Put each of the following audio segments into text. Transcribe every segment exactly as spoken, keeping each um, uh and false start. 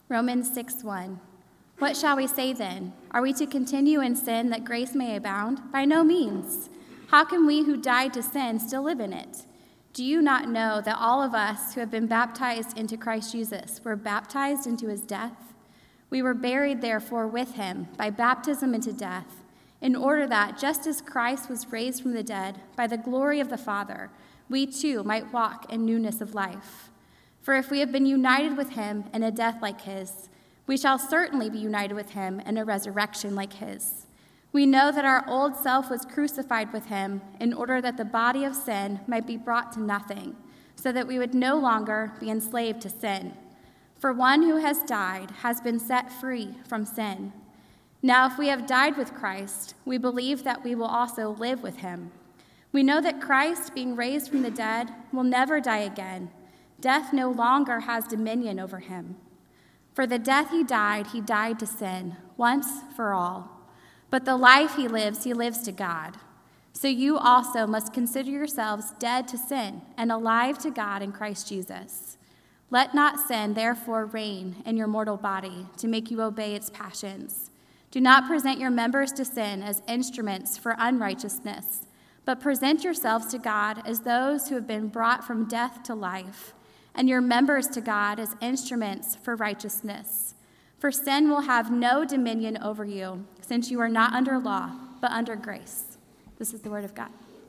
Romans six one. What shall we say then? Are we to continue in sin that grace may abound? By no means. How can we who died to sin still live in it? Do you not know that all of us who have been baptized into Christ Jesus were baptized into his death? We were buried, therefore, with him by baptism into death, in order that, just as Christ was raised from the dead by the glory of the Father, we too might walk in newness of life. For if we have been united with him in a death like his, we shall certainly be united with him in a resurrection like his. We know that our old self was crucified with him in order that the body of sin might be brought to nothing, so that we would no longer be enslaved to sin. For one who has died has been set free from sin. Now, if we have died with Christ, we believe that we will also live with him. We know that Christ, being raised from the dead, will never die again. Death no longer has dominion over him. For the death he died, he died to sin, once for all. But the life he lives, he lives to God. So you also must consider yourselves dead to sin and alive to God in Christ Jesus. Let not sin, therefore, reign in your mortal body to make you obey its passions. Do not present your members to sin as instruments for unrighteousness, but present yourselves to God as those who have been brought from death to life, and your members to God as instruments for righteousness. For sin will have no dominion over you, since you are not under law, but under grace. This is the word of God.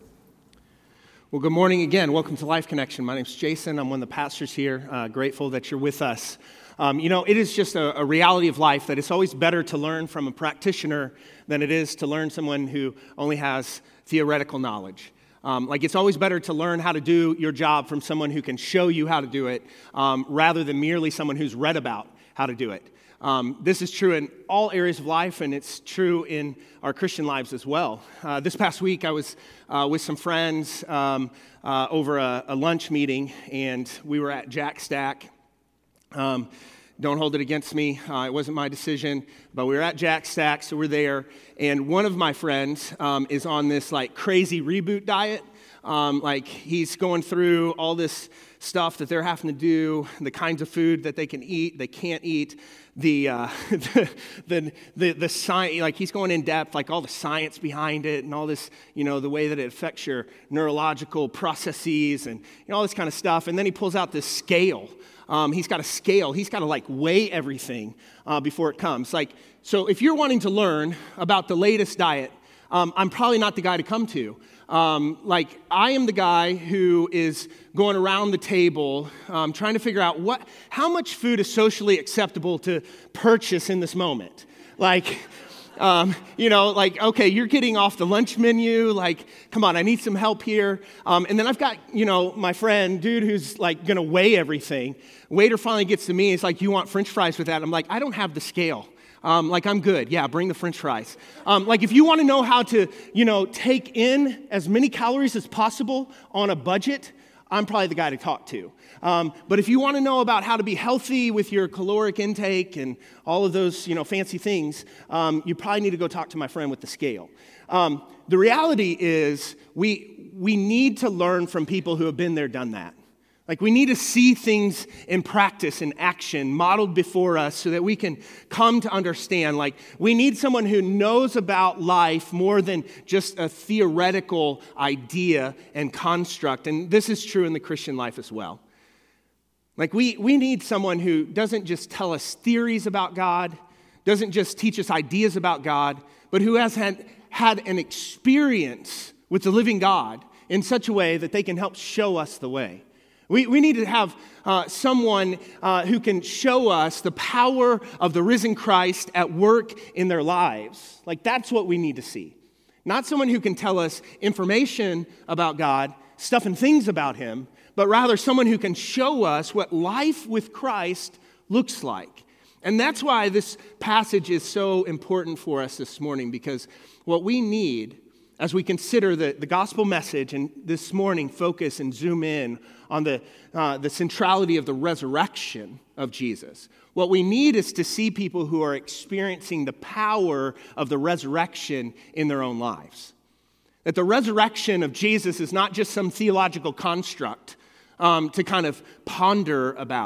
Well, good morning again. Welcome to Life Connection. My name's Jason. I'm one of the pastors here. Uh, grateful that you're with us. Um, you know, it is just a, a reality of life that it's always better to learn from a practitioner than it is to learn someone who only has theoretical knowledge. Um, like, it's always better to learn how to do your job from someone who can show you how to do it um, rather than merely someone who's read about how to do it. Um, this is true in all areas of life, and it's true in our Christian lives as well. Uh, this past week, I was uh, with some friends um, uh, over a, a lunch meeting, and we were at Jack Stack. Um, don't hold it against me. Uh, it wasn't my decision, but we were at Jack Stack, so we're there. And one of my friends um, is on this like crazy reboot diet. Um, like he's going through all this stuff that they're having to do, the kinds of food that they can eat, they can't eat, the uh, the the the, the science. Like he's going in depth, like all the science behind it, and all this, you know, the way that it affects your neurological processes, and you know, all this kind of stuff. And then he pulls out this scale. Um, he's got a scale. He's got to like weigh everything uh, before it comes. Like, so if you're wanting to learn about the latest diet, um, I'm probably not the guy to come to. Um, like, I am the guy who is going around the table um, trying to figure out what, how much food is socially acceptable to purchase in this moment. Like, Um, you know, like, okay, you're getting off the lunch menu, like, come on, I need some help here. Um, and then I've got, you know, my friend, dude, who's like going to weigh everything. Waiter finally gets to me, it's like, you want French fries with that? I'm like, I don't have the scale. Um, like, I'm good. Yeah, bring the French fries. Um, like, if you want to know how to, you know, take in as many calories as possible on a budget, I'm probably the guy to talk to. Um, but if you want to know about how to be healthy with your caloric intake and all of those, you know, fancy things, um, you probably need to go talk to my friend with the scale. Um, the reality is we we need to learn from people who have been there, done that. Like, we need to see things in practice, in action, modeled before us so that we can come to understand. Like, we need someone who knows about life more than just a theoretical idea and construct. And this is true in the Christian life as well. Like, we, we need someone who doesn't just tell us theories about God, doesn't just teach us ideas about God, but who has had, had an experience with the living God in such a way that they can help show us the way. We, we need to have uh, someone uh, who can show us the power of the risen Christ at work in their lives. Like, that's what we need to see. Not someone who can tell us information about God, stuff and things about him, but rather someone who can show us what life with Christ looks like. And that's why this passage is so important for us this morning, because what we need as we consider the, the gospel message and this morning focus and zoom in on the, uh, the centrality of the resurrection of Jesus, what we need is to see people who are experiencing the power of the resurrection in their own lives. That the resurrection of Jesus is not just some theological construct um, to kind of ponder about,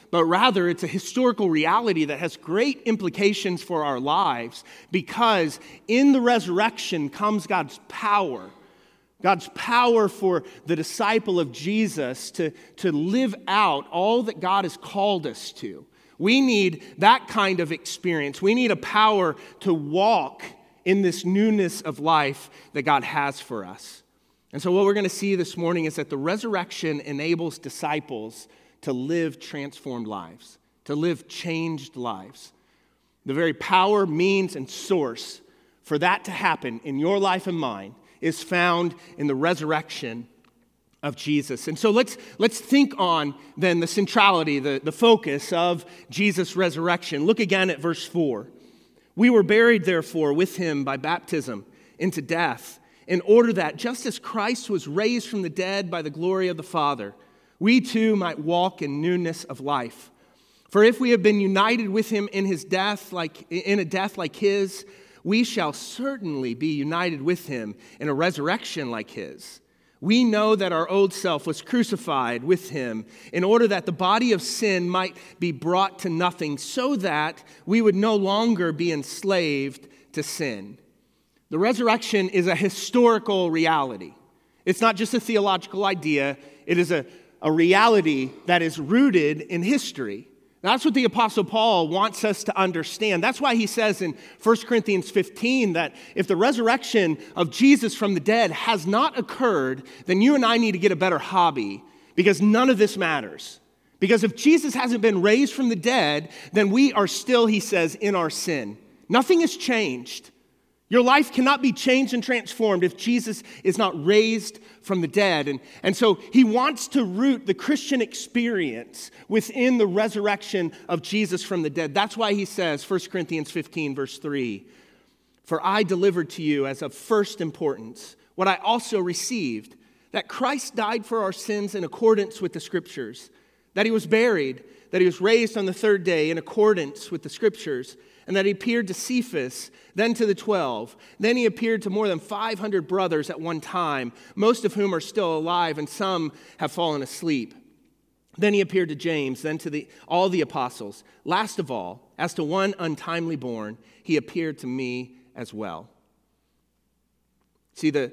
but rather it's a historical reality that has great implications for our lives, because in the resurrection comes God's power. God's power for the disciple of Jesus to, to live out all that God has called us to. We need that kind of experience. We need a power to walk in this newness of life that God has for us. And so what we're going to see this morning is that the resurrection enables disciples to live transformed lives, to live changed lives. The very power, means, and source for that to happen in your life and mine is found in the resurrection of Jesus. And so let's let's think on then the centrality, the, the focus of Jesus' resurrection. Look again at verse four. We were buried, therefore, with him by baptism into death, in order that, just as Christ was raised from the dead by the glory of the Father, we too might walk in newness of life. For if we have been united with him in his death, like in a death like his, we shall certainly be united with him in a resurrection like his. We know that our old self was crucified with him in order that the body of sin might be brought to nothing, so that we would no longer be enslaved to sin. The resurrection is a historical reality. It's not just a theological idea. It is a, a reality that is rooted in history. That's what the Apostle Paul wants us to understand. That's why he says in First Corinthians fifteen that if the resurrection of Jesus from the dead has not occurred, then you and I need to get a better hobby, because none of this matters. Because if Jesus hasn't been raised from the dead, then we are still, he says, in our sin. Nothing has changed. Your life cannot be changed and transformed if Jesus is not raised from the dead. And, and so he wants to root the Christian experience within the resurrection of Jesus from the dead. That's why he says, First Corinthians fifteen, verse three, for I delivered to you as of first importance what I also received, that Christ died for our sins in accordance with the Scriptures, that he was buried, that he was raised on the third day in accordance with the Scriptures, and that he appeared to Cephas, then to the twelve. Then he appeared to more than five hundred brothers at one time, most of whom are still alive, and some have fallen asleep. Then he appeared to James, then to the, all the apostles. Last of all, as to one untimely born, he appeared to me as well. See, the,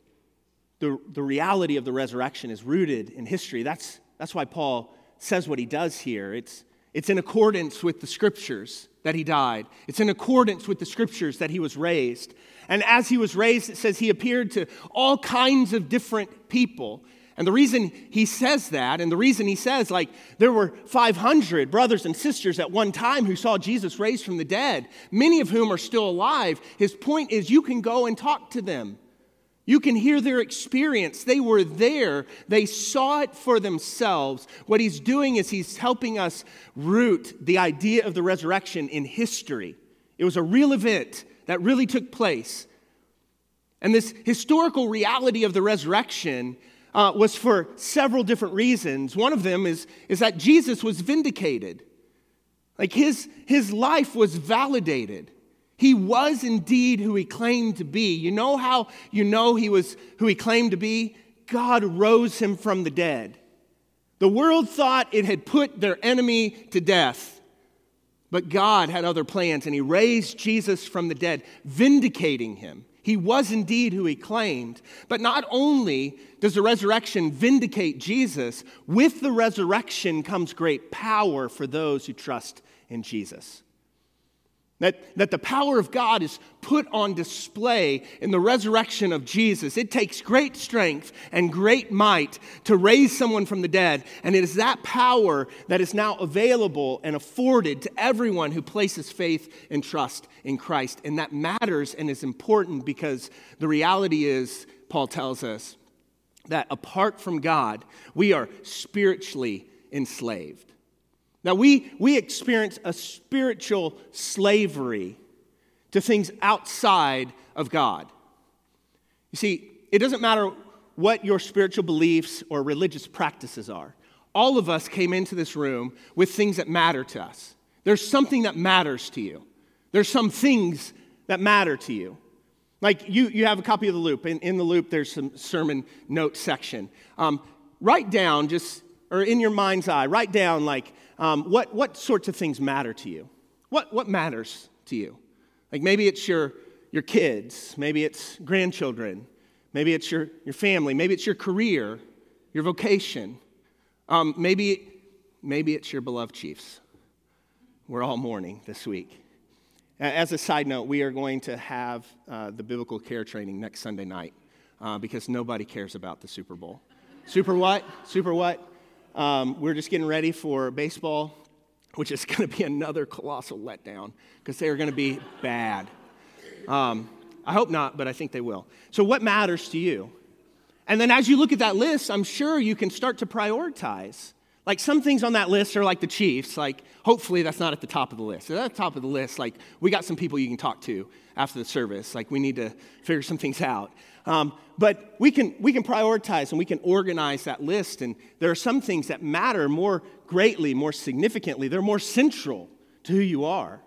the, the reality of the resurrection is rooted in history. That's, that's why Paul says what he does here. It's, it's in accordance with the Scriptures that he died. It's in accordance with the Scriptures that he was raised. And as he was raised, it says he appeared to all kinds of different people. And the reason he says that, and the reason he says, like, there were five hundred brothers and sisters at one time who saw Jesus raised from the dead, many of whom are still alive. His point is you can go and talk to them. You can hear their experience. They were there. They saw it for themselves. What he's doing is he's helping us root the idea of the resurrection in history. It was a real event that really took place. And this historical reality of the resurrection uh, was for several different reasons. One of them is, is that Jesus was vindicated. Like his, his life was validated. He was indeed who he claimed to be. You know how you know he was who he claimed to be? God rose him from the dead. The world thought it had put their enemy to death, but God had other plans, and he raised Jesus from the dead, vindicating him. He was indeed who he claimed. But not only does the resurrection vindicate Jesus, with the resurrection comes great power for those who trust in Jesus. That, that the power of God is put on display in the resurrection of Jesus. It takes great strength and great might to raise someone from the dead. And it is that power that is now available and afforded to everyone who places faith and trust in Christ. And that matters and is important because the reality is, Paul tells us, that apart from God, we are spiritually enslaved. Now, we, we experience a spiritual slavery to things outside of God. You see, it doesn't matter what your spiritual beliefs or religious practices are. All of us came into this room with things that matter to us. There's something that matters to you. There's some things that matter to you. Like you, you have a copy of the Loop. In, in the Loop, there's some sermon note section. Um, write down just, or in your mind's eye, write down like, um, what, what sorts of things matter to you? What, what matters to you? Like maybe it's your, your kids, maybe it's grandchildren, maybe it's your, your family, maybe it's your career, your vocation, um, maybe, maybe it's your beloved Chiefs. We're all mourning this week. As a side note, we are going to have uh, the biblical care training next Sunday night uh, because nobody cares about the Super Bowl. Super what? Super what? Um, we're just getting ready for baseball, which is going to be another colossal letdown because they are going to be bad. Um, I hope not, but I think they will. So what matters to you? And then as you look at that list, I'm sure you can start to prioritize. Like some things on that list are like the Chiefs, like hopefully that's not at the top of the list. At the top of the list, like we got some people you can talk to after the service. Like we need to figure some things out. Um, but we can we can prioritize and we can organize that list. And there are some things that matter more greatly, more significantly. They're more central to who you are.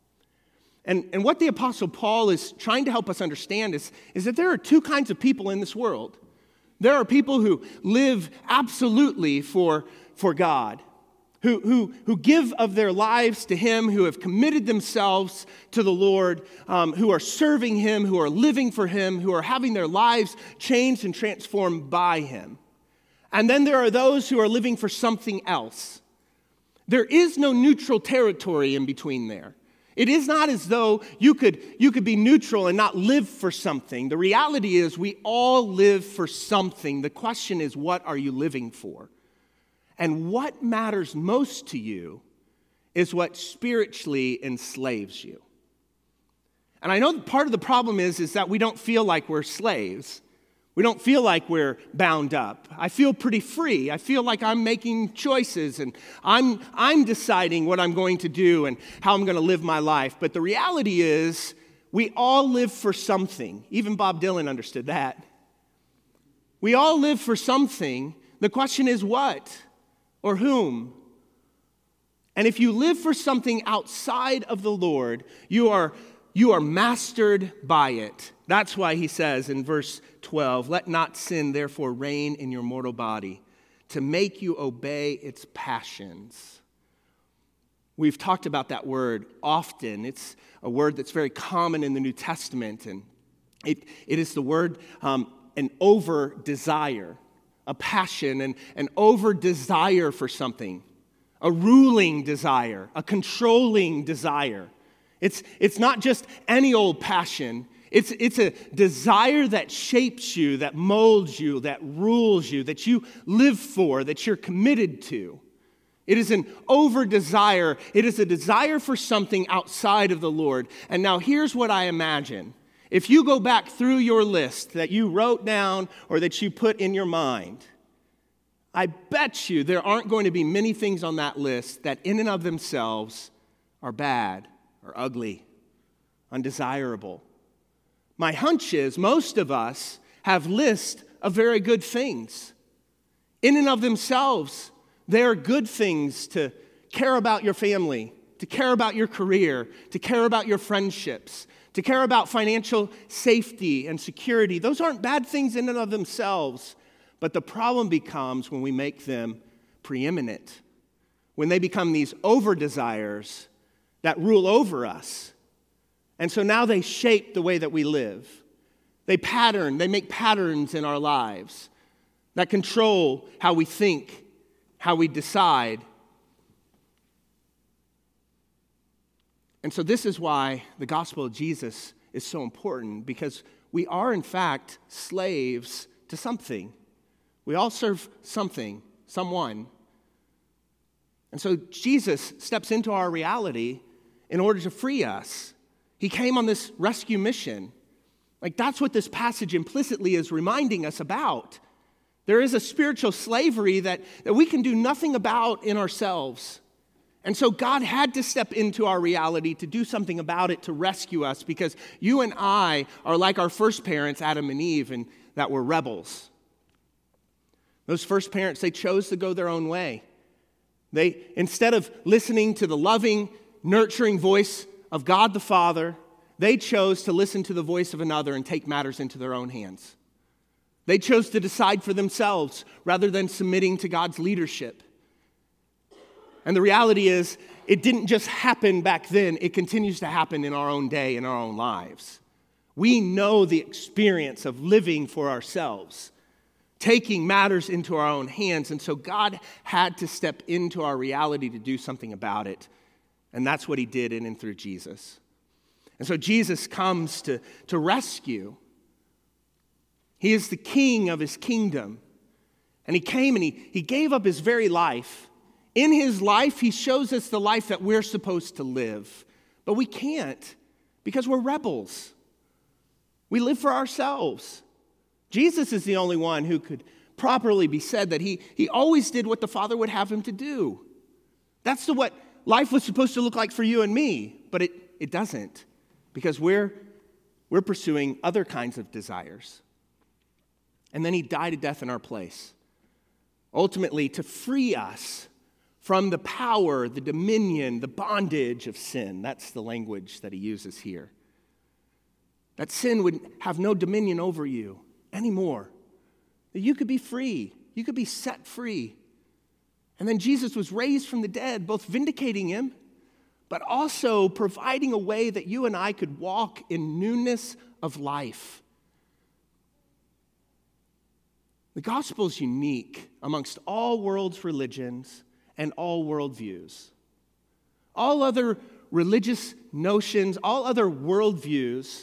And, and what the Apostle Paul is trying to help us understand is, is that there are two kinds of people in this world. There are people who live absolutely for, for God, who, who, who give of their lives to Him, who have committed themselves to the Lord, um, who are serving Him, who are living for Him, who are having their lives changed and transformed by Him. And then there are those who are living for something else. There is no neutral territory in between there. It is not as though you could, you could be neutral and not live for something. The reality is we all live for something. The question is, what are you living for? And what matters most to you is what spiritually enslaves you. And I know that part of the problem is, is that we don't feel like we're slaves. We don't feel like we're bound up. I feel pretty free. I feel like I'm making choices and I'm, I'm deciding what I'm going to do and how I'm going to live my life. But the reality is we all live for something. Even Bob Dylan understood that. We all live for something. The question is what or whom? And if you live for something outside of the Lord, you are, you are mastered by it. That's why he says in verse twelve, let not sin therefore reign in your mortal body to make you obey its passions. We've talked about that word often. It's a word that's very common in the New Testament, and it, it is the word um, an over-desire, a passion, and an over-desire for something, a ruling desire, a controlling desire. It's, it's not just any old passion. It's, it's a desire that shapes you, that molds you, that rules you, that you live for, that you're committed to. It is an over-desire. It is a desire for something outside of the Lord. And now here's what I imagine. If you go back through your list that you wrote down or that you put in your mind, I bet you there aren't going to be many things on that list that in and of themselves are bad or ugly, undesirable. My hunch is most of us have lists of very good things. In and of themselves, they are good things to care about your family, to care about your career, to care about your friendships, to care about financial safety and security. Those aren't bad things in and of themselves, but the problem becomes when we make them preeminent, when they become these over-desires that rule over us. And so now they shape the way that we live. They pattern, they make patterns in our lives that control how we think, how we decide. And so this is why the gospel of Jesus is so important, because we are in fact slaves to something. We all serve something, someone. And so Jesus steps into our reality in order to free us. He came on this rescue mission. Like that's what this passage implicitly is reminding us about. There is a spiritual slavery that, that we can do nothing about in ourselves. And so God had to step into our reality to do something about it, to rescue us, because you and I are like our first parents, Adam and Eve, and that were rebels. Those first parents, they chose to go their own way. They, instead of listening to the loving, nurturing voice of God the Father, they chose to listen to the voice of another and take matters into their own hands. They chose to decide for themselves rather than submitting to God's leadership. And the reality is, it didn't just happen back then, it continues to happen in our own day, in our own lives. We know the experience of living for ourselves, taking matters into our own hands, and so God had to step into our reality to do something about it. And that's what he did in and through Jesus. And so Jesus comes to, to rescue. He is the king of his kingdom. And he came and he, he gave up his very life. In his life, he shows us the life that we're supposed to live. But we can't because we're rebels. We live for ourselves. Jesus is the only one who could properly be said that he, he always did what the Father would have him to do. That's the, what life was supposed to look like for you and me, but it, it doesn't because we're, we're pursuing other kinds of desires. And then he died a death in our place, ultimately to free us from the power, the dominion, the bondage of sin. That's the language that he uses here. That sin would have no dominion over you anymore. That you could be free. You could be set free. And then Jesus was raised from the dead, both vindicating him, but also providing a way that you and I could walk in newness of life. The gospel is unique amongst all world's religions and all worldviews. All other religious notions, all other worldviews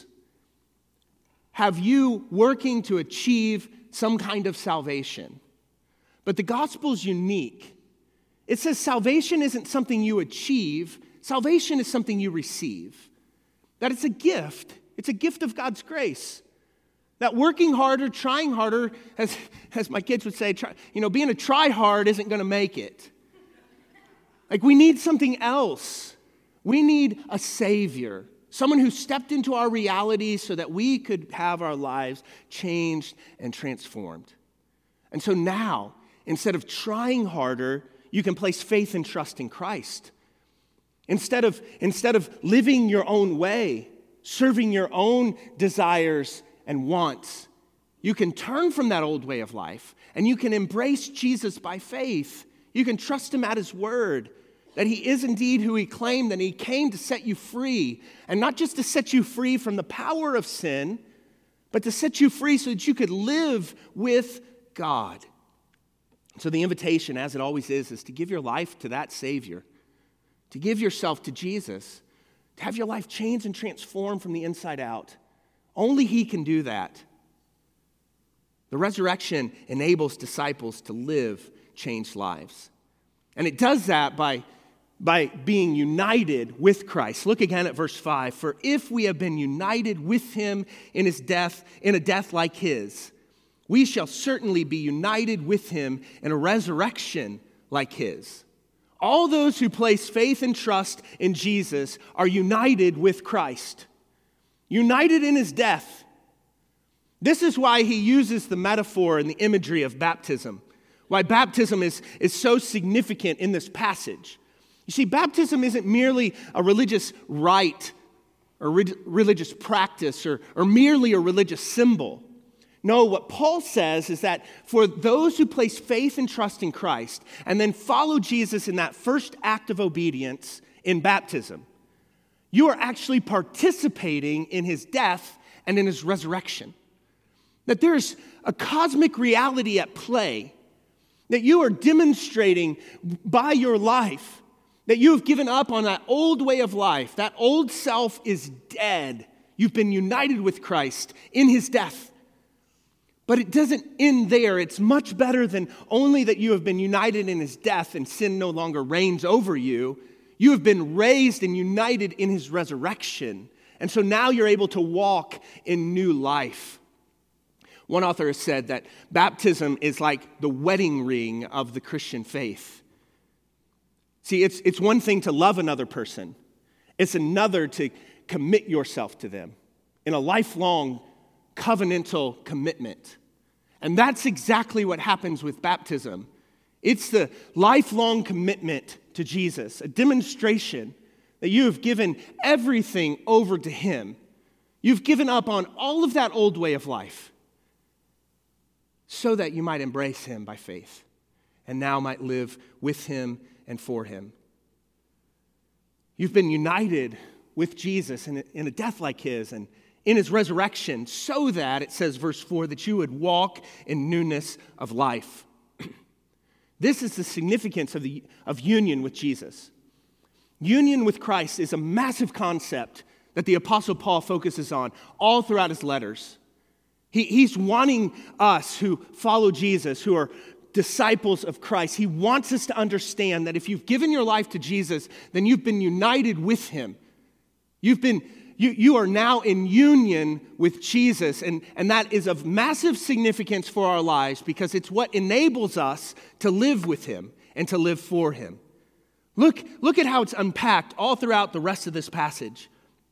have you working to achieve some kind of salvation. But the gospel is unique. It says salvation isn't something you achieve. Salvation is something you receive. That it's a gift. It's a gift of God's grace. That working harder, trying harder, as, as my kids would say, try, you know, being a try-hard isn't going to make it. Like, we need something else. We need a Savior, someone who stepped into our reality so that we could have our lives changed and transformed. And so now, instead of trying harder, you can place faith and trust in Christ. Instead of, instead of living your own way, serving your own desires and wants, you can turn from that old way of life and you can embrace Jesus by faith. You can trust him at his word, that he is indeed who he claimed, that he came to set you free, and not just to set you free from the power of sin, but to set you free so that you could live with God. So the invitation, as it always is, is to give your life to that Savior, to give yourself to Jesus, to have your life changed and transformed from the inside out. Only he can do that. The resurrection enables disciples to live changed lives. And it does that by, by being united with Christ. Look again at verse five. For if we have been united with him in his death, in a death like his, we shall certainly be united with him in a resurrection like his. All those who place faith and trust in Jesus are united with Christ, united in his death. This is why he uses the metaphor and the imagery of baptism, why baptism is, is so significant in this passage. You see, baptism isn't merely a religious rite or re- religious practice or, or merely a religious symbol. No, what Paul says is that for those who place faith and trust in Christ and then follow Jesus in that first act of obedience in baptism, you are actually participating in his death and in his resurrection. That there's a cosmic reality at play, that you are demonstrating by your life that you have given up on that old way of life. That old self is dead. You've been united with Christ in his death. But it doesn't end there. It's much better than only that you have been united in his death and sin no longer reigns over you. You have been raised and united in his resurrection. And so now you're able to walk in new life. One author has said that baptism is like the wedding ring of the Christian faith. See, it's, it's one thing to love another person. It's another to commit yourself to them in a lifelong covenantal commitment. And that's exactly what happens with baptism. It's the lifelong commitment to Jesus, a demonstration that you have given everything over to him. You've given up on all of that old way of life so that you might embrace him by faith and now might live with him and for him. You've been united with Jesus in a, in a death like his and in his resurrection so that, it says verse four, that you would walk in newness of life. This is the significance of, the, of union with Jesus. Union with Christ is a massive concept that the Apostle Paul focuses on all throughout his letters. He, he's wanting us who follow Jesus, who are disciples of Christ, he wants us to understand that if you've given your life to Jesus, then you've been united with him. You've been, you, you are now in union with Jesus, and, and that is of massive significance for our lives because it's what enables us to live with him and to live for him. Look, look at how it's unpacked all throughout the rest of this passage.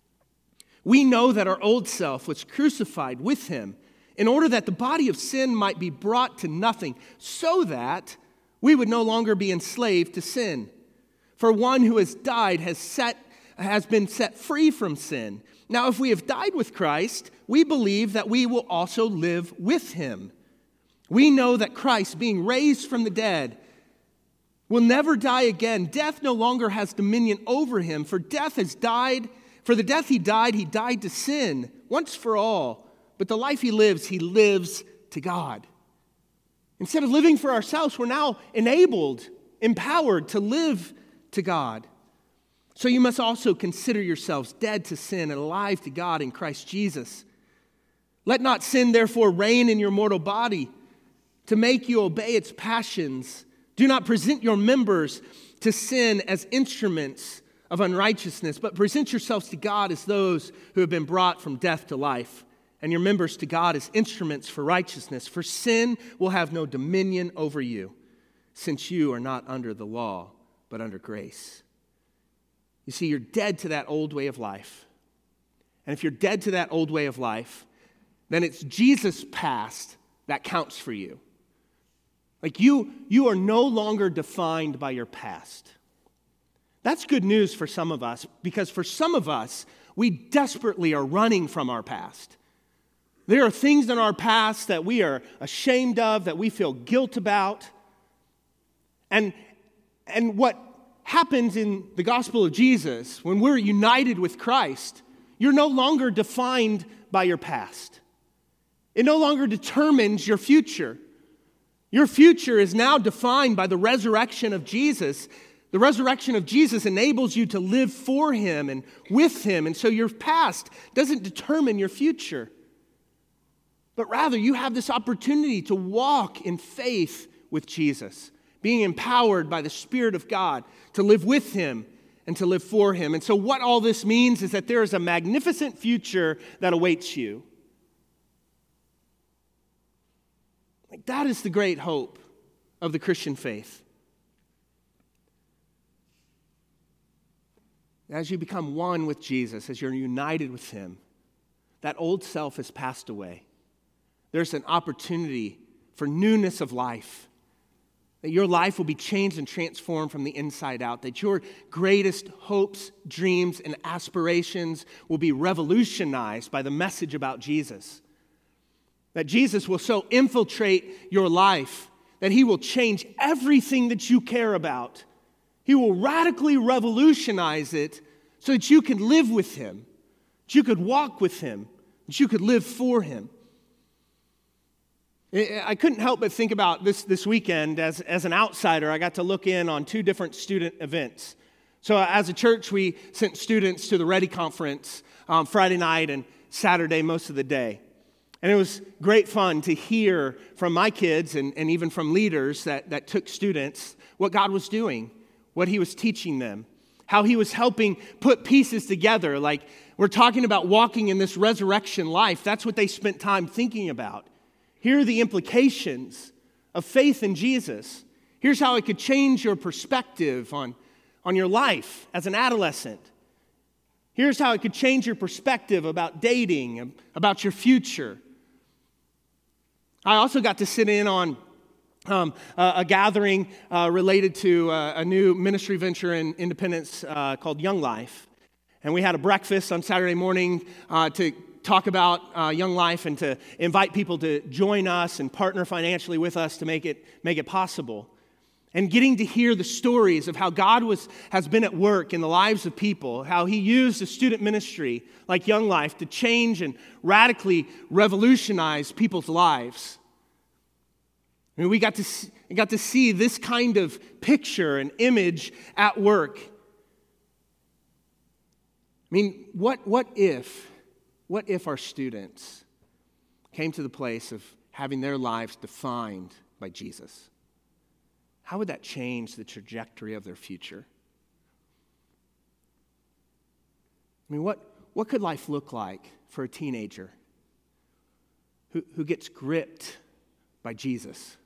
We know that our old self was crucified with him in order that the body of sin might be brought to nothing, so that we would no longer be enslaved to sin. For one who has died has set, has been set free from sin. Now, if we have died with Christ, we believe that we will also live with him. We know that Christ, being raised from the dead, will never die again. Death no longer has dominion over him, for death has died. For the death he died, he died to sin, once for all. But the life he lives, he lives to God. Instead of living for ourselves, we're now enabled, empowered to live to God. So you must also consider yourselves dead to sin and alive to God in Christ Jesus. Let not sin, therefore, reign in your mortal body to make you obey its passions. Do not present your members to sin as instruments of unrighteousness, but present yourselves to God as those who have been brought from death to life, and your members to God as instruments for righteousness. For sin will have no dominion over you, since you are not under the law, but under grace. You see, you're dead to that old way of life. And if you're dead to that old way of life, then it's Jesus' past that counts for you. Like you, you are no longer defined by your past. That's good news for some of us, because for some of us, we desperately are running from our past. There are things in our past that we are ashamed of, that we feel guilt about. And, and what happens in the gospel of Jesus, when we're united with Christ, you're no longer defined by your past. It no longer determines your future. Your future is now defined by the resurrection of Jesus. The resurrection of Jesus enables you to live for him and with him, and so your past doesn't determine your future. But rather, you have this opportunity to walk in faith with Jesus, being empowered by the Spirit of God to live with him and to live for him. And so what all this means is that there is a magnificent future that awaits you. Like, that is the great hope of the Christian faith. As you become one with Jesus, as you're united with him, that old self has passed away. There's an opportunity for newness of life, that your life will be changed and transformed from the inside out, that your greatest hopes, dreams, and aspirations will be revolutionized by the message about Jesus. That Jesus will so infiltrate your life that he will change everything that you care about. He will radically revolutionize it so that you can live with him, that you could walk with him, that you could live for him. I couldn't help but think about this this weekend. As, as an outsider, I got to look in on two different student events. So as a church, we sent students to the Ready Conference um, Friday night and Saturday most of the day. And it was great fun to hear from my kids and, and even from leaders that, that took students what God was doing, what he was teaching them, how he was helping put pieces together. Like, we're talking about walking in this resurrection life. That's what they spent time thinking about. Here are the implications of faith in Jesus. Here's how it could change your perspective on, on your life as an adolescent. Here's how it could change your perspective about dating, about your future. I also got to sit in on um, a, a gathering uh, related to uh, a new ministry venture in Independence uh, called Young Life. And we had a breakfast on Saturday morning uh, to talk about uh, Young Life and to invite people to join us and partner financially with us to make it make it possible. and getting to hear the stories of how God was, has been at work in the lives of people, how he used a student ministry like Young Life to change and radically revolutionize people's lives. I mean, we got to see, we got to see this kind of picture and image at work. I mean, what, what if, what if our students came to the place of having their lives defined by Jesus? How would that change the trajectory of their future? I mean, what, what could life look like for a teenager who, who gets gripped by Jesus?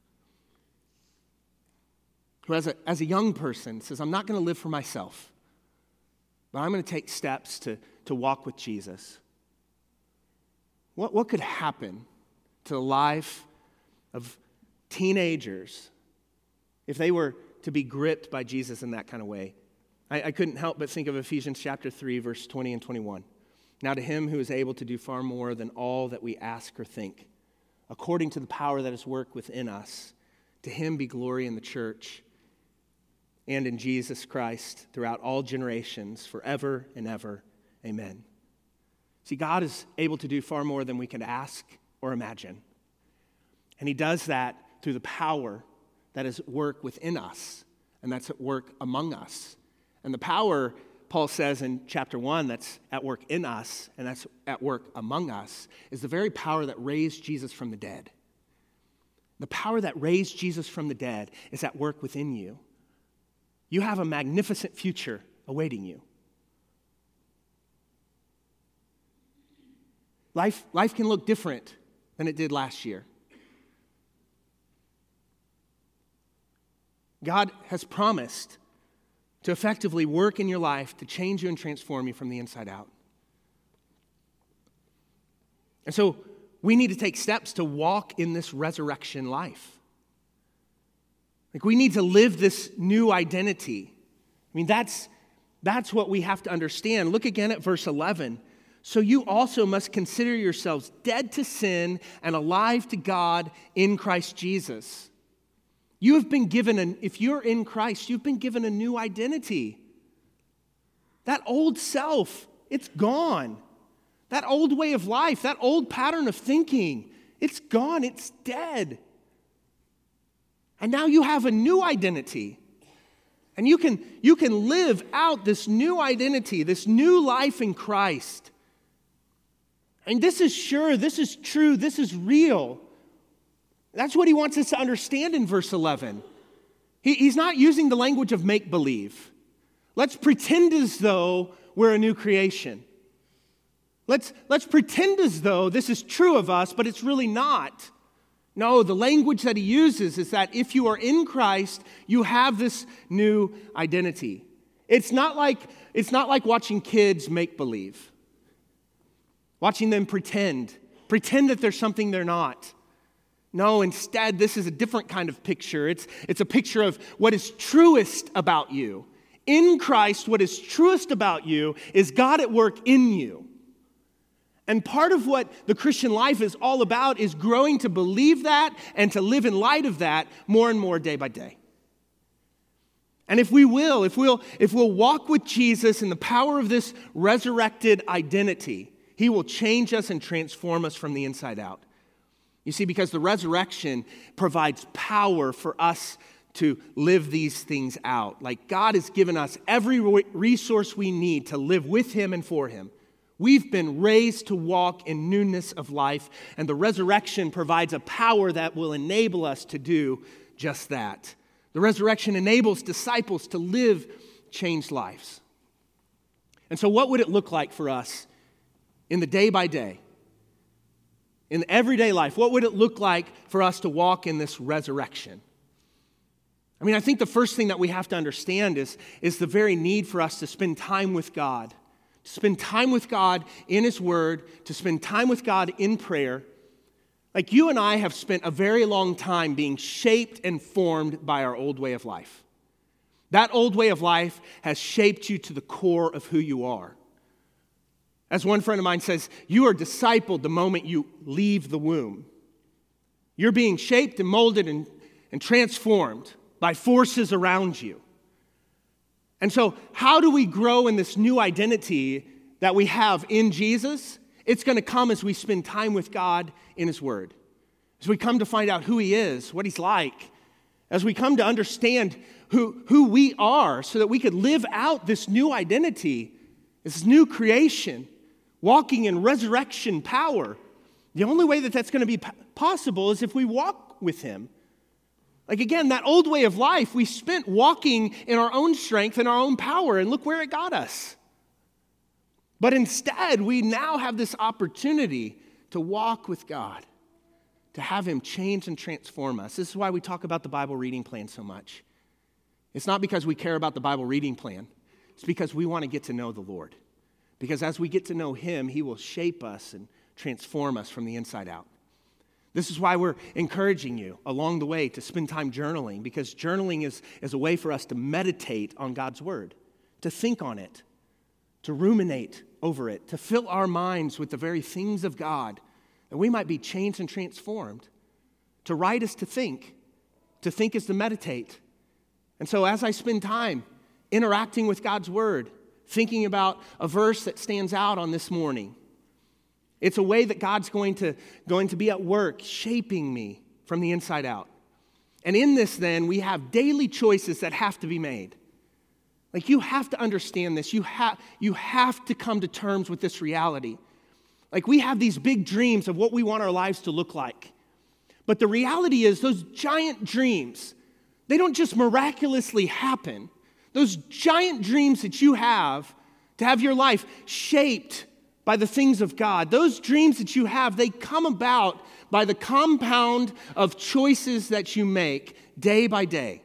Who as a, as a young person says, I'm not going to live for myself, but I'm going to take steps to, to walk with Jesus. What, what could happen to the life of teenagers if they were to be gripped by Jesus in that kind of way? I, I couldn't help but think of Ephesians chapter three, verse twenty and twenty-one. Now to him who is able to do far more than all that we ask or think, according to the power that is worked within us, to him be glory in the church and in Jesus Christ throughout all generations, forever and ever. Amen. See, God is able to do far more than we can ask or imagine. And he does that through the power that is at work within us, and that's at work among us. And the power, Paul says in chapter one, that's at work in us, and that's at work among us, is the very power that raised Jesus from the dead. The power that raised Jesus from the dead is at work within you. You have a magnificent future awaiting you. Life, life can look different than it did last year. God has promised to effectively work in your life to change you and transform you from the inside out. And so we need to take steps to walk in this resurrection life. Like we need to live this new identity. I mean, that's, that's what we have to understand. Look again at verse eleven. So you also must consider yourselves dead to sin and alive to God in Christ Jesus. You have been given, an, if you're in Christ, you've been given a new identity. That old self, it's gone. That old way of life, that old pattern of thinking, it's gone, it's dead. And now you have a new identity. And you can, you can live out this new identity, this new life in Christ. And this is sure, this is true, this is real. That's what he wants us to understand in verse eleven. He, he's not using the language of make-believe. Let's pretend as though we're a new creation. Let's, let's pretend as though this is true of us, but it's really not. No, the language that he uses is that if you are in Christ, you have this new identity. It's not like, it's not like watching kids make-believe. Watching them pretend. Pretend that there's something they're not. No, instead, this is a different kind of picture. It's, it's a picture of what is truest about you. In Christ, what is truest about you is God at work in you. And part of what the Christian life is all about is growing to believe that and to live in light of that more and more day by day. And if we will, if we'll, if we'll walk with Jesus in the power of this resurrected identity, he will change us and transform us from the inside out. You see, because the resurrection provides power for us to live these things out. Like God has given us every resource we need to live with him and for him. We've been raised to walk in newness of life, and the resurrection provides a power that will enable us to do just that. The resurrection enables disciples to live changed lives. And so what would it look like for us in the day by day? In the everyday life, what would it look like for us to walk in this resurrection? I mean, I think the first thing that we have to understand is, is the very need for us to spend time with God, to spend time with God in his word, to spend time with God in prayer. Like you and I have spent a very long time being shaped and formed by our old way of life. That old way of life has shaped you to the core of who you are. As one friend of mine says, you are discipled the moment you leave the womb. You're being shaped and molded and, and transformed by forces around you. And so, how do we grow in this new identity that we have in Jesus? It's going to come as we spend time with God in His Word. As we come to find out who He is, what He's like. As we come to understand who, who we are so that we could live out this new identity, this new creation, walking in resurrection power. The only way that that's going to be possible is if we walk with Him. Like again, that old way of life, we spent walking in our own strength and our own power, and look where it got us. But instead, we now have this opportunity to walk with God, to have Him change and transform us. This is why we talk about the Bible reading plan so much. It's not because we care about the Bible reading plan. It's because we want to get to know the Lord. Because as we get to know Him, He will shape us and transform us from the inside out. This is why we're encouraging you along the way to spend time journaling, because journaling is, is a way for us to meditate on God's Word, to think on it, to ruminate over it, to fill our minds with the very things of God, that we might be changed and transformed. To write is to think. To think is to meditate. And so as I spend time interacting with God's Word, thinking about a verse that stands out on this morning, it's a way that God's going to, going to be at work shaping me from the inside out. And in this, then, we have daily choices that have to be made. Like, you have to understand this. You, ha- you have to come to terms with this reality. Like, we have these big dreams of what we want our lives to look like. But the reality is, those giant dreams, they don't just miraculously happen. Those giant dreams that you have to have your life shaped by the things of God, those dreams that you have, they come about by the compound of choices that you make day by day.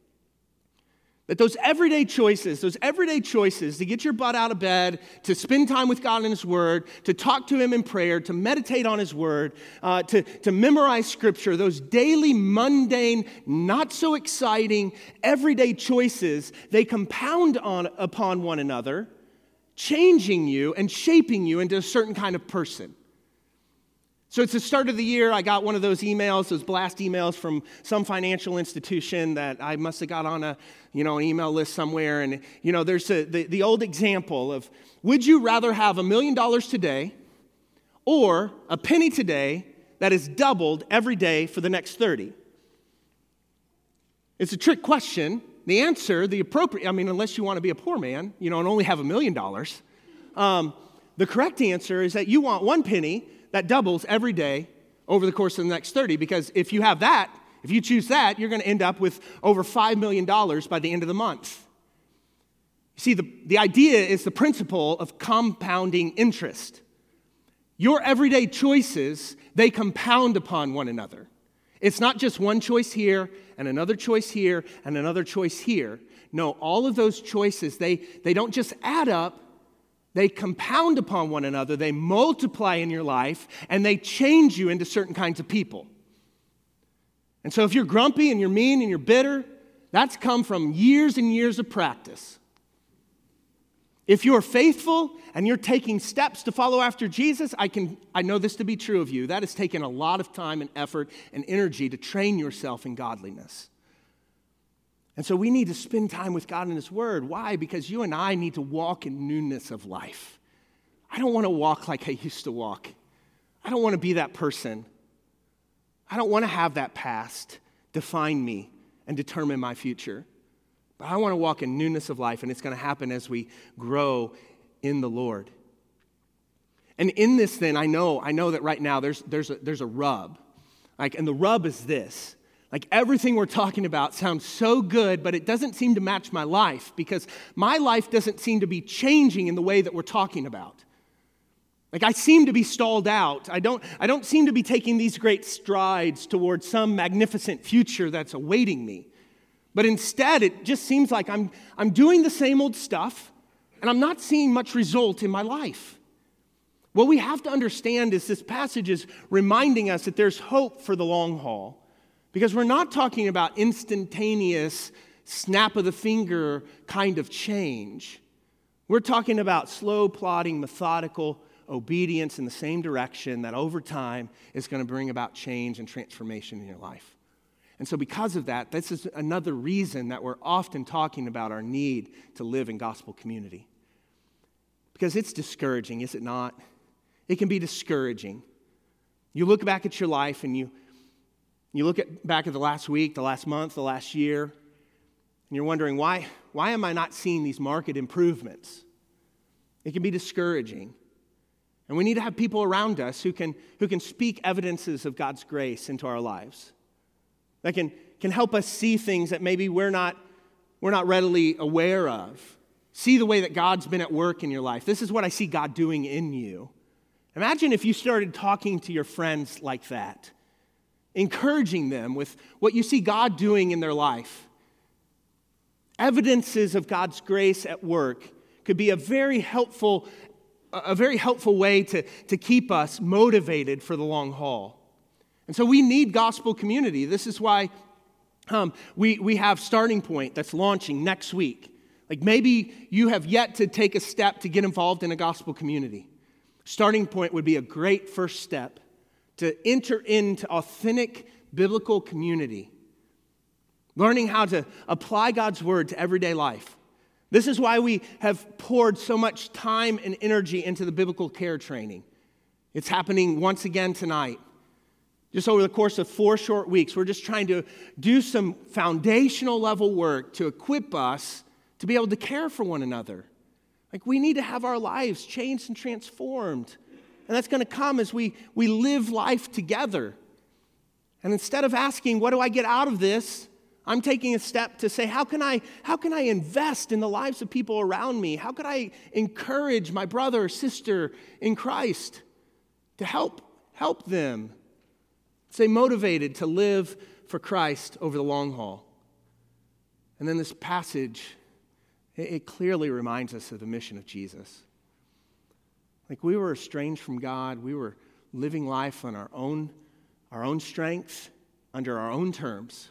That those everyday choices, those everyday choices to get your butt out of bed, to spend time with God in His Word, to talk to Him in prayer, to meditate on His Word, uh, to, to memorize Scripture, those daily, mundane, not so exciting, everyday choices, they compound on upon one another, changing you and shaping you into a certain kind of person. So it's the start of the year. I got one of those emails, those blast emails from some financial institution that I must have got on a, you know, an email list somewhere. And, you know, there's a, the, the old example of, would you rather have a million dollars today or a penny today that is doubled every day for the next thirty? It's a trick question. The answer, the appropriate, I mean, unless you want to be a poor man, you know, and only have a million dollars, um, the correct answer is that you want one penny that doubles every day over the course of the next thirty, because if you have that, if you choose that, you're going to end up with over five million dollars by the end of the month. You see, the, the idea is the principle of compounding interest. Your everyday choices, they compound upon one another. It's not just one choice here and another choice here and another choice here. No, all of those choices, they, they don't just add up, they compound upon one another, they multiply in your life, and they change you into certain kinds of people. And so if you're grumpy and you're mean and you're bitter, that's come from years and years of practice. If you're faithful and you're taking steps to follow after Jesus, I can I know this to be true of you. That has taken a lot of time and effort and energy to train yourself in godliness. And so we need to spend time with God in His Word. Why? Because you and I need to walk in newness of life. I don't want to walk like I used to walk. I don't want to be that person. I don't want to have that past define me and determine my future. But I want to walk in newness of life, and it's going to happen as we grow in the Lord. And in this, then, I know, I know that right now there's there's a, there's a rub. Like, and the rub is this. Like, everything we're talking about sounds so good, but it doesn't seem to match my life, because my life doesn't seem to be changing in the way that we're talking about. Like, I seem to be stalled out. I don't, I don't seem to be taking these great strides towards some magnificent future that's awaiting me. But instead, it just seems like I'm, I'm doing the same old stuff, and I'm not seeing much result in my life. What we have to understand is this passage is reminding us that there's hope for the long haul, because we're not talking about instantaneous, snap of the finger kind of change. We're talking about slow, plodding, methodical obedience in the same direction that over time is going to bring about change and transformation in your life. And so because of that, this is another reason that we're often talking about our need to live in gospel community. Because it's discouraging, is it not? It can be discouraging. You look back at your life and you, you look at, back at the last week, the last month, the last year, and you're wondering, why, why am I not seeing these market improvements? It can be discouraging. And we need to have people around us who can, who can speak evidences of God's grace into our lives. That can, can help us see things that maybe we're not, we're not readily aware of. See the way that God's been at work in your life. This is what I see God doing in you. Imagine if you started talking to your friends like that, encouraging them with what you see God doing in their life. Evidences of God's grace at work could be a very helpful, a very helpful way to, to keep us motivated for the long haul. And so we need gospel community. This is why um, we, we have Starting Point that's launching next week. Like maybe you have yet to take a step to get involved in a gospel community. Starting Point would be a great first step to enter into authentic biblical community. Learning how to apply God's word to everyday life. This is why we have poured so much time and energy into the biblical care training. It's happening once again tonight. Just over the course of four short weeks, we're just trying to do some foundational level work to equip us to be able to care for one another. Like we need to have our lives changed and transformed. And that's going to come as we, we live life together. And instead of asking, what do I get out of this? I'm taking a step to say, how can I, how can I invest in the lives of people around me? How can I encourage my brother or sister in Christ to help, help them stay motivated to live for Christ over the long haul? And then this passage, it, it clearly reminds us of the mission of Jesus. Like we were estranged from God. We were living life on our own, our own strength, under our own terms.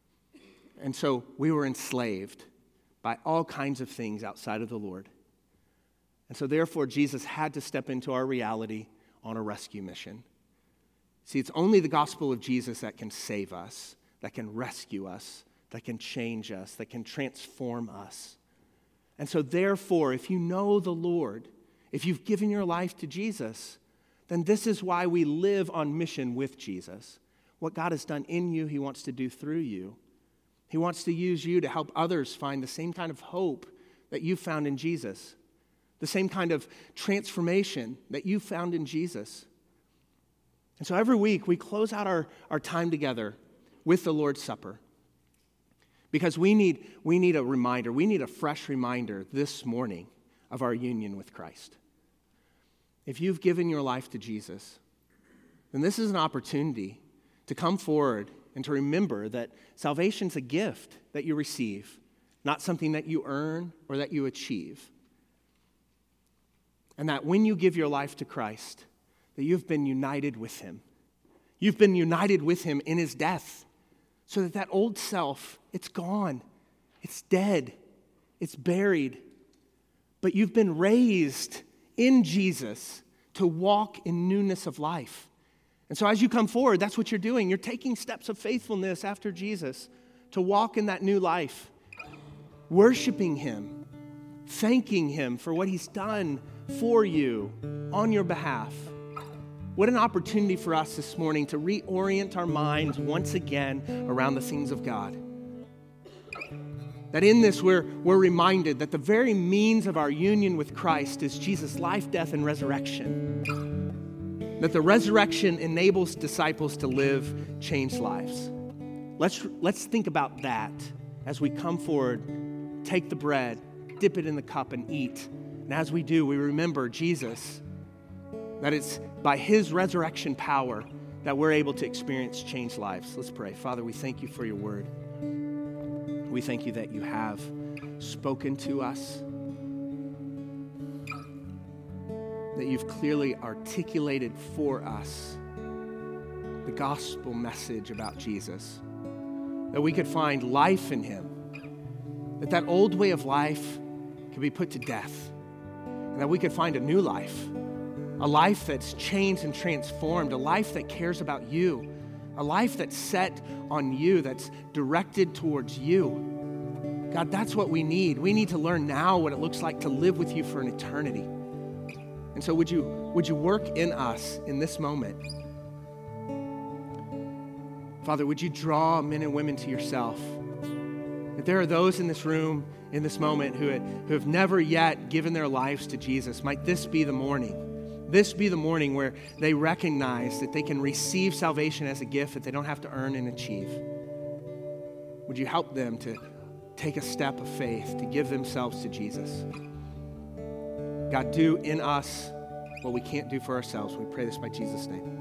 And so we were enslaved by all kinds of things outside of the Lord. And so therefore, Jesus had to step into our reality on a rescue mission. See, it's only the gospel of Jesus that can save us, that can rescue us, that can change us, that can transform us. And so therefore, if you know the Lord, if you've given your life to Jesus, then this is why we live on mission with Jesus. What God has done in you, he wants to do through you. He wants to use you to help others find the same kind of hope that you found in Jesus, the same kind of transformation that you found in Jesus. And so every week we close out our, our time together with the Lord's Supper because we need, we need a reminder, we need a fresh reminder this morning of our union with Christ. If you've given your life to Jesus, then this is an opportunity to come forward and to remember that salvation's a gift that you receive, not something that you earn or that you achieve. And that when you give your life to Christ, that you've been united with him. You've been united with him in his death, so that that old self, it's gone. It's dead. It's buried. But you've been raised in Jesus to walk in newness of life. And so as you come forward, that's what you're doing. You're taking steps of faithfulness after Jesus to walk in that new life, worshiping him, thanking him for what he's done for you on your behalf. What an opportunity for us this morning to reorient our minds once again around the things of God. That in this we're, we're reminded that the very means of our union with Christ is Jesus' life, death, and resurrection. That the resurrection enables disciples to live changed lives. Let's, let's think about that as we come forward, take the bread, dip it in the cup, and eat. And as we do, we remember Jesus, that it's by his resurrection power that we're able to experience changed lives. Let's pray. Father, we thank you for your word. We thank you that you have spoken to us, that you've clearly articulated for us the gospel message about Jesus, that we could find life in him, that that old way of life could be put to death, and that we could find a new life, a life that's changed and transformed, a life that cares about you, a life that's set on you, that's directed towards you. God, that's what we need. We need to learn now what it looks like to live with you for an eternity. And so would you, would you work in us in this moment? Father, would you draw men and women to yourself? If there are those in this room, in this moment, who, who have never yet given their lives to Jesus, might this be the morning. This be the morning where they recognize that they can receive salvation as a gift that they don't have to earn and achieve. Would you help them to take a step of faith, to give themselves to Jesus? God, do in us what we can't do for ourselves. We pray this by Jesus' name.